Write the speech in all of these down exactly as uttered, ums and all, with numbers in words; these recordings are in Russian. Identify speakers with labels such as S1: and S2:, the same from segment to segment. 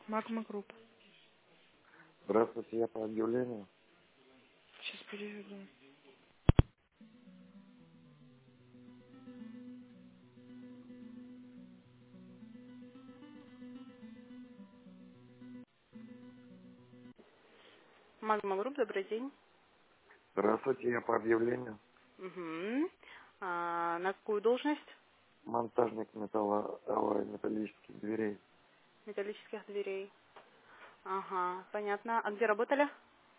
S1: Магма Групп.
S2: Здравствуйте, я по объявлению.
S1: Сейчас переведу. Магма Групп, добрый день.
S2: Здравствуйте, я по объявлению.
S1: Угу. А, на какую должность?
S2: Монтажник металла, а, металлических дверей.
S1: Металлических дверей. Ага, понятно. А где работали?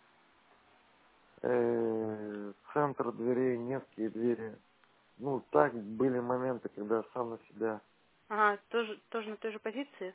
S2: Э, Центр дверей, низкие двери. Ну, так были моменты, когда сам на себя.
S1: Ага, тоже, тоже на той же позиции?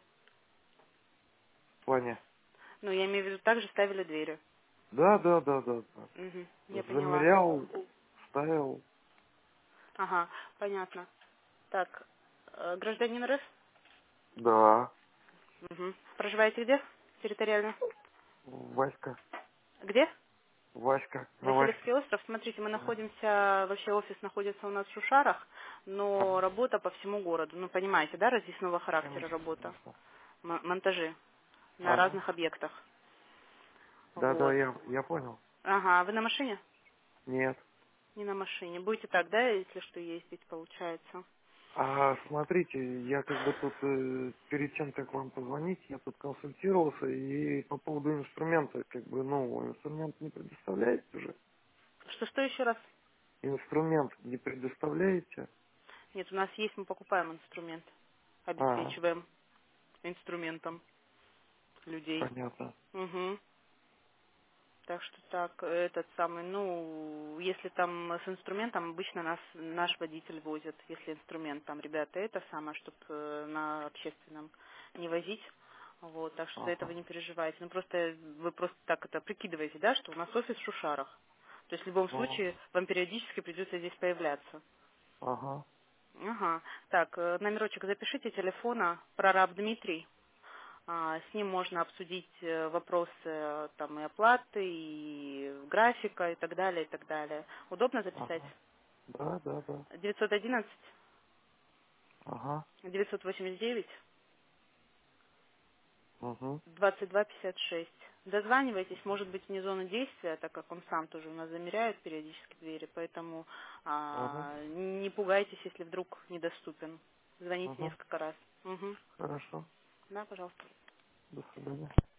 S2: В плане.
S1: Ну, я имею в виду, также ставили двери.
S2: Да, да, да, да,
S1: Угу, я
S2: да.
S1: поняла.
S2: Замерял, ставил.
S1: Ага, понятно. Так, э, гражданин РФ?
S2: Да.
S1: Угу. Проживаете где? Территориально?
S2: Васька.
S1: Где?
S2: Васька. На Ваське.
S1: Васильевский остров. Смотрите, мы
S2: Да.
S1: находимся, вообще офис находится у нас в Шушарах, но
S2: Ага.
S1: работа по всему городу. Ну, понимаете, да, разъясного характера
S2: Конечно,
S1: работа.
S2: конечно.
S1: М- монтажи на
S2: Ага.
S1: разных объектах.
S2: Да, да,
S1: Вот.
S2: я, я понял.
S1: Ага, а вы на машине?
S2: Нет.
S1: Не на машине. Будете так, да, если что ездить, получается?
S2: А смотрите, я как бы тут э, перед тем, как вам позвонить, я тут консультировался и по поводу инструмента, как бы, ну, инструмент не предоставляете уже?
S1: Что, что еще раз?
S2: Инструмент не предоставляете?
S1: Нет, у нас есть, мы покупаем инструмент.
S2: А,
S1: Обеспечиваем инструментом людей.
S2: понятно.
S1: Угу. Так что так, этот самый, ну, если там с инструментом, обычно нас наш водитель возит, если инструмент там, ребята, это самое, чтобы на общественном не возить. Вот, так что за этого
S2: Ага,
S1: не переживайте. Ну, просто вы просто так это прикидываете, да, что у нас офис в Шушарах. То есть в любом
S2: ну,
S1: случае вам периодически придется здесь появляться.
S2: ага,
S1: Ага. Так, э, номерочек запишите телефона, прораб Дмитрий. А, С ним можно обсудить э, вопросы э, там и оплаты, и графика, и так далее, и так далее. Удобно записать?
S2: ага. Да, да, да.
S1: девятьсот одиннадцать
S2: Ага,
S1: девятьсот восемьдесят девять
S2: угу,
S1: двадцать два пятьдесят шесть. Дозванивайтесь, может быть, вне зоны действия, так как он сам тоже у нас замеряет периодически двери, поэтому
S2: угу,
S1: а, не пугайтесь, если вдруг недоступен. Звоните
S2: угу.
S1: несколько раз. Угу.
S2: Хорошо.
S1: Да, пожалуйста.
S2: До свидания.